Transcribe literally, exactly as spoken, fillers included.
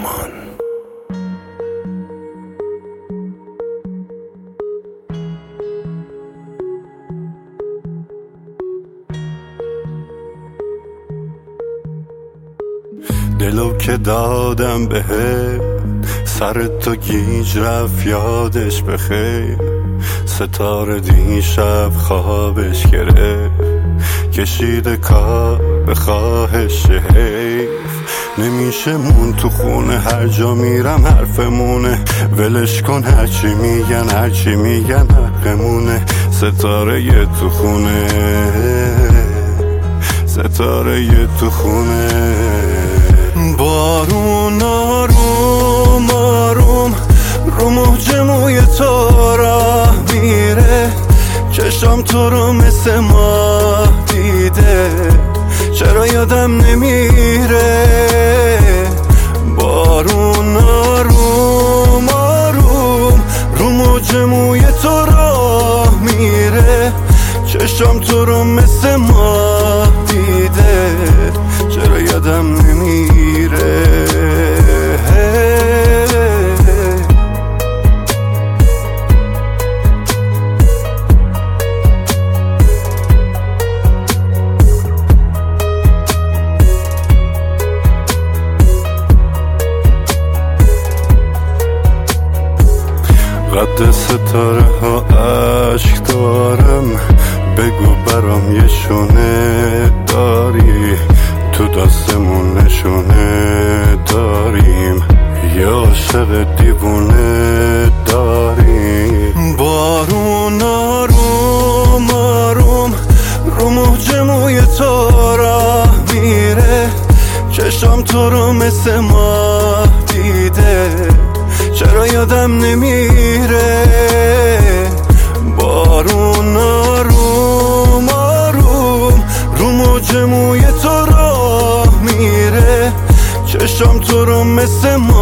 رمان. دلو که دادم بهت، سر تو گیج رفت یادش بخیر. ستاره دیشب خوابش گرفت، کشیده کار به خواهش حیف. نمیشه مون تو خونه، هر جا میرم حرفمونه. ولش کن هرچی میگن هرچی میگن حقمونه. ستاره یه تو خونه، ستاره یه تو خونه. بارون آروم آروم رو موج موی تو راه میره. چشام تو رو مثل ماه دیده، چرا یادم نمیره. بارون آروم آروم رو موج موی تو راه میره. چشام تو رو مثل ماه دیده، چرا یادم نمیره. قد ستاره ها عشق دارم، بگو برام یه شونه داری. تو دستمون نشونه داریم، یه عاشق دیوونه داریم. بارون آروم آروم رو موج موی تو راه میره. چشام تو رو مثل ماه دیده، چرا یادم نمیره. بارون آروم آروم رو موج موی تو راه میره. چشام تو رو مثل ماه